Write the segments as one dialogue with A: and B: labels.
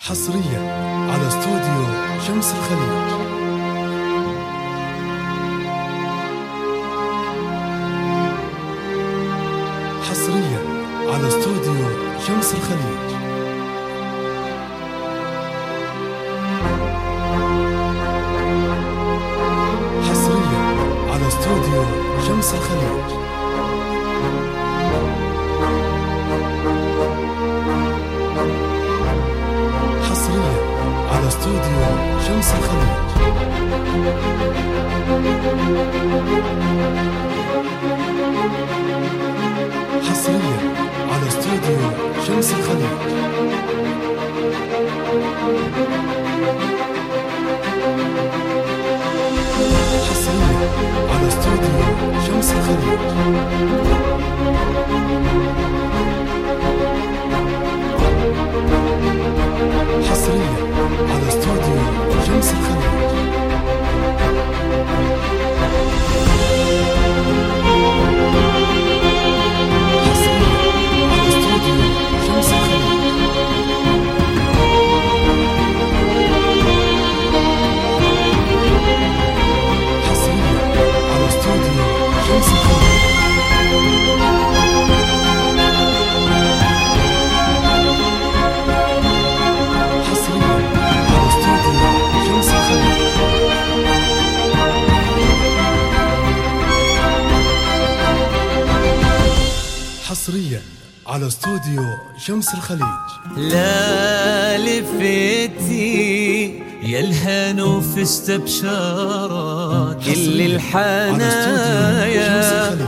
A: حصريا على استوديو شمس الخليج. حصريا على استوديو شمس الخليج. حصريا على استوديو شمس الخليج. حصريا على استوديو شمس الخليج. حصريا على استوديو شمس الخليج. حصريا على استوديو شمس الخليج. حصريا على استوديو شمس الخليج. حصريا على استوديو شمس الخليج.
B: لا لفتي يا الهنا وفزت بشارات كل الحنايا،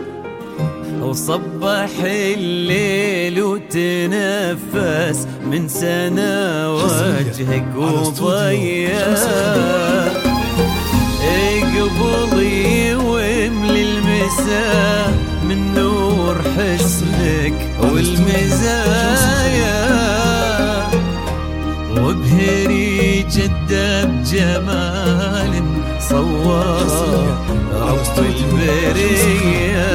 B: وصبح الليل وتنفس من سنة وجهك وضيا قبلي واملي المساء من نور حسنك والمزايا، وبهري جدة بجمال صورة رب البرية،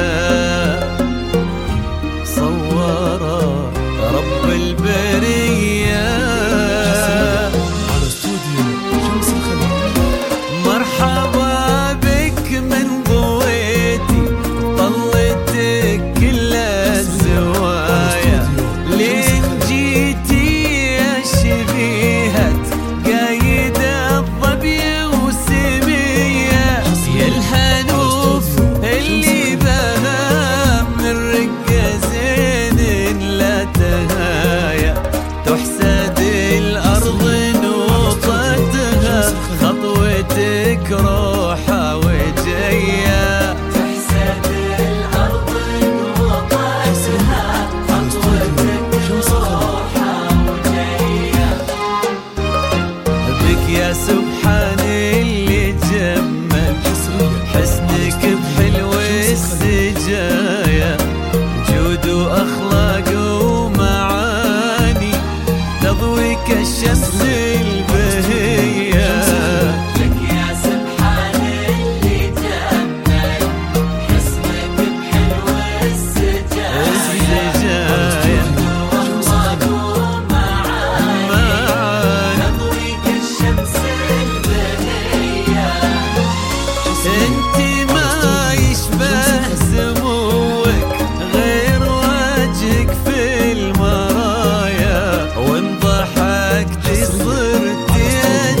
B: صورة رب البرية.
A: على استوديو شمس الخليج.
B: مرحبا بك من ضويتي طلتك كل الزوايا، لين جيتي يا شبيهة قايدة الظبي وسمية، يا الهنوف اللي بها من رقة زين لا تهايا، تحسد الأرض نوطتها خطوتك روحة وجاية، تحسد الأرض نوطتها خطوتك روحة وجاية، بك يا سبحان اللي جمل حسنك بحلو السجايا، جود وأخلاق ومعاني تضوي كالشمس البهية، لك يا سبحان اللي جمل حسنك بحلو السجايا، وأخلاق ومعاني تضوي كالشمس البهية، انتي ما يشبه سموك غير وجهك في المرايا، وان ضحكتي صرتي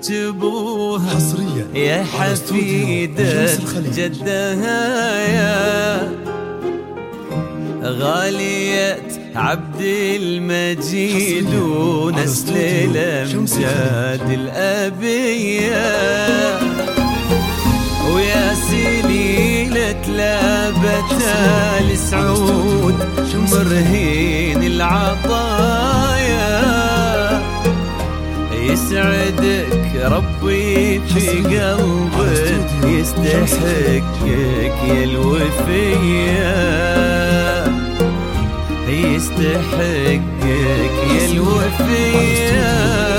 B: جبوها
A: حصريا
B: يا
A: على استوديو
B: حفيدة
A: شمس الخليج.
B: جدها يا غالية عبد المجيد ونسل الأمجاد الأبية ويا سليلة لابة السعود مرهين العطايا يسعدك ربي في قلبك يستحقك يا الوفية يستحقك يا الوفية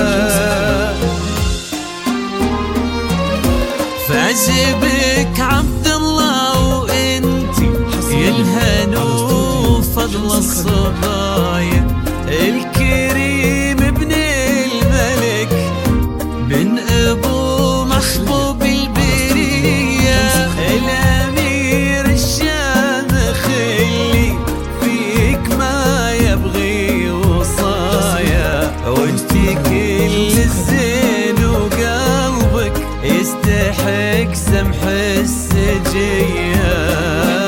B: فعجبك عبد الله وانتي يا الهنو فضل الصبايا الكريم ابن الملك بن ابو محبوب البرية الامير الشامخ اللي فيك ما يبغي وصايا وانتي كل الزين وقلبك يستحق سمح السجية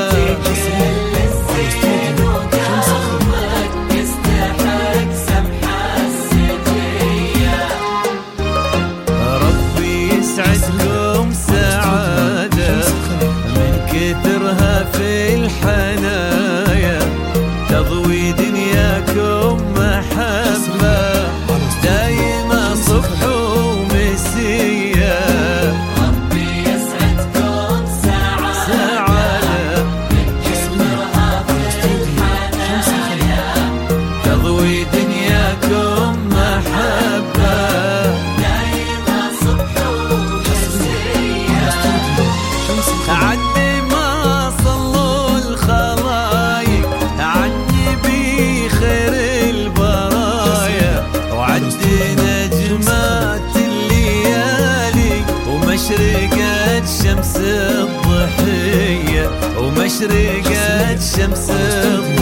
B: يسعدكم سعادة من كثرها في الحنايا تضوي دنياكم محبة دايما صبح ومسية ربي يسعدكم سعادة من كثرها في الحنايا تضوي دنياكم محبة عني ما صلوا الخلايق عني بخير البرايا وعد نجمات الليالي ومشرقة شمس الضحية ومشرقة شمس الضحية